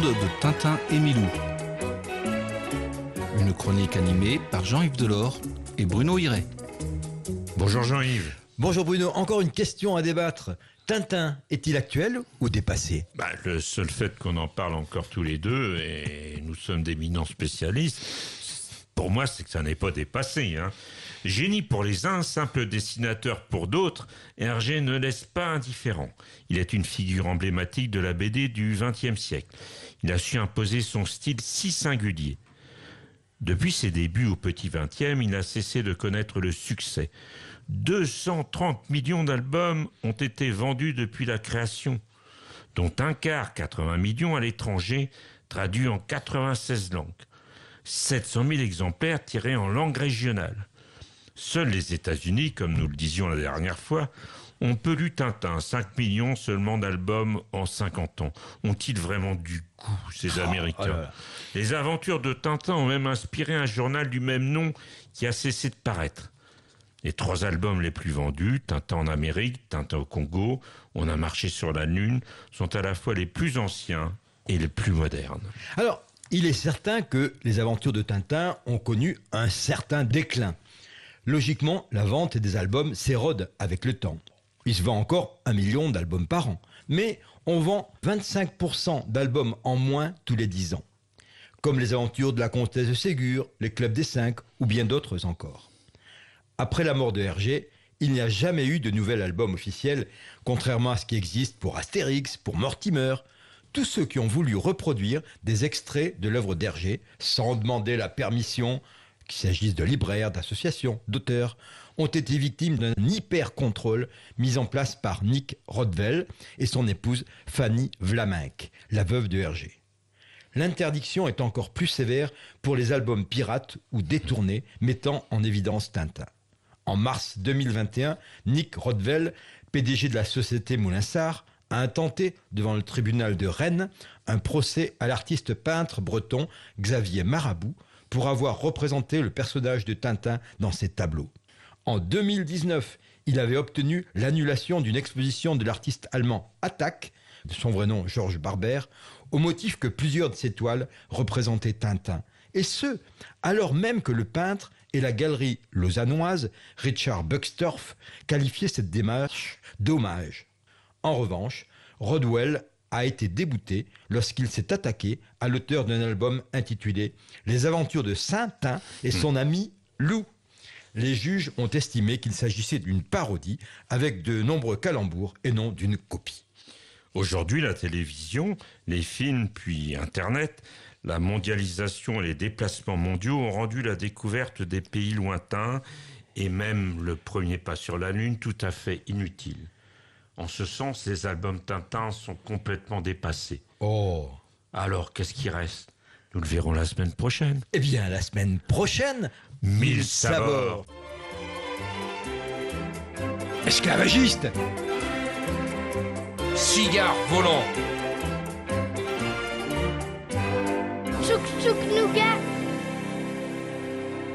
de Tintin et Milou. Une chronique animée par Jean-Yves Delors et Bruno Hiret. Bonjour Jean-Yves. Bonjour Bruno, encore une question à débattre. Tintin est-il actuel ou dépassé ? Le seul fait qu'on en parle encore tous les deux, et nous sommes d'éminents spécialistes, pour moi c'est que ça n'est pas dépassé. Génie pour les uns, simple dessinateur pour d'autres, Hergé ne laisse pas indifférent. Il est une figure emblématique de la BD du XXe siècle. Il a su imposer son style si singulier. Depuis ses débuts au petit XXe, il n'a cessé de connaître le succès. 230 millions d'albums ont été vendus depuis la création, dont un quart, 80 millions, à l'étranger, traduits en 96 langues. 700 000 exemplaires tirés en langue régionale. Seuls les États-Unis, comme nous le disions la dernière fois, ont peu lu Tintin, 5 millions seulement d'albums en 50 ans. Ont-ils vraiment du goût, ces Américains ? Les aventures de Tintin ont même inspiré un journal du même nom qui a cessé de paraître. Les 3 albums les plus vendus, Tintin en Amérique, Tintin au Congo, On a marché sur la Lune, sont à la fois les plus anciens et les plus modernes. Alors, il est certain que les aventures de Tintin ont connu un certain déclin. Logiquement, la vente des albums s'érode avec le temps. Il se vend encore 1 million d'albums par an, mais on vend 25% d'albums en moins tous les 10 ans. Comme les aventures de la Comtesse de Ségur, les Clubs des 5 ou bien d'autres encore. Après la mort de Hergé, il n'y a jamais eu de nouvel album officiel, contrairement à ce qui existe pour Astérix, pour Mortimer. Tous ceux qui ont voulu reproduire des extraits de l'œuvre d'Hergé, sans demander la permission, qu'il s'agisse de libraires, d'associations, d'auteurs, ont été victimes d'un hyper-contrôle mis en place par Nick Rodwell et son épouse Fanny Vlaminck, la veuve de Hergé. L'interdiction est encore plus sévère pour les albums pirates ou détournés mettant en évidence Tintin. En mars 2021, Nick Rodwell, PDG de la société Moulinsart, a intenté devant le tribunal de Rennes un procès à l'artiste peintre breton Xavier Marabout pour avoir représenté le personnage de Tintin dans ses tableaux. En 2019, il avait obtenu l'annulation d'une exposition de l'artiste allemand Attac, de son vrai nom Georges Barber, au motif que plusieurs de ses toiles représentaient Tintin. Et ce, alors même que le peintre et la galerie lausannoise Richard Buxtorf qualifiaient cette démarche d'hommage. En revanche, Rodwell a été débouté lorsqu'il s'est attaqué à l'auteur d'un album intitulé « Les aventures de Saintin et son ami Lou ». Les juges ont estimé qu'il s'agissait d'une parodie avec de nombreux calembours et non d'une copie. Aujourd'hui, la télévision, les films, puis Internet, la mondialisation et les déplacements mondiaux ont rendu la découverte des pays lointains et même le premier pas sur la Lune tout à fait inutile. En ce sens, les albums Tintin sont complètement dépassés. Oh. Alors, qu'est-ce qui reste ? Nous le verrons la semaine prochaine. Eh bien, la semaine prochaine, 1000 sabords. Esclavagiste. Cigare volant. Chouk chouk nougat.